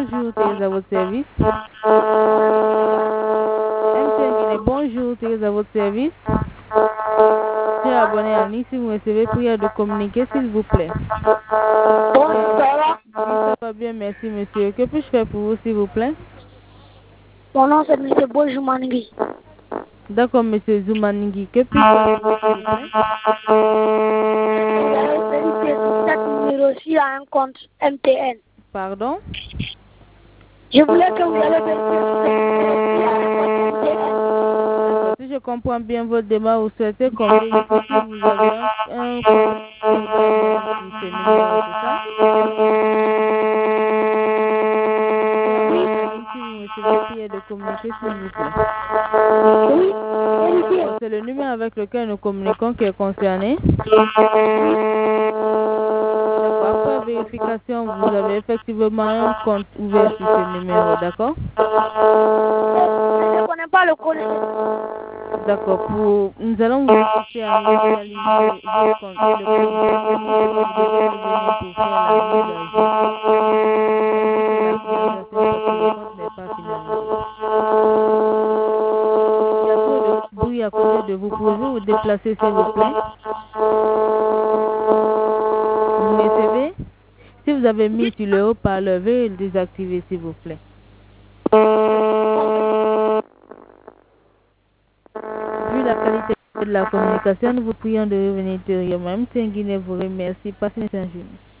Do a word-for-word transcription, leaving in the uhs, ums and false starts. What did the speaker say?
bonjour, Thérèse à votre service. M T N Guinée, bonjour, Thérèse à votre service. Je suis abonné à Nice, si vous recevez prière de communiquer, s'il vous plaît. Bonjour, ça va? Oui, ça va bien, merci monsieur. Que puis-je faire pour vous, s'il vous plaît? Mon nom c'est M. Bonjour Maningui. D'accord, monsieur Zoumaningui. Que puis-je faire pour vous, s'il vous plaît? Vous avez vérifié sur cette numéro ci à un compte M T N. Pardon? Je voulais que vous allez vérifier sur cette numéro ci à un compte M T N. Si je comprends bien votre débat, vous souhaitez qu'on vérifie si vous avez un, un compte sur ce numéro, c'est ça? Si vous recevez prière de communiquer, s'il vous plaît. Oui, vérifiez. C'est le numéro avec lequel nous communiquons qui est concerné. Après vérification, vous avez effectivement un compte ouvert sur ce numéro, d'accord? Je ne connais pas le code. D'accord. Pour... Nous allons vous assister à réaliser votre compte et le compte. Vous devez revenir pour faire la mise à jour. La finalisation parce que le compte n'est pas finalisé. Il y a trop de bruit à côté de vous. Pouvez-vous vous déplacer, s'il vous plaît? Vous recevez? Si vous avez mis sur le haut-parleur, veuillez le désactiver, s'il vous plaît. Vu la qualité de la communication, nous vous prions de revenir ultérieurement. M T N Guinée vous remercie. Passez une bonne journée.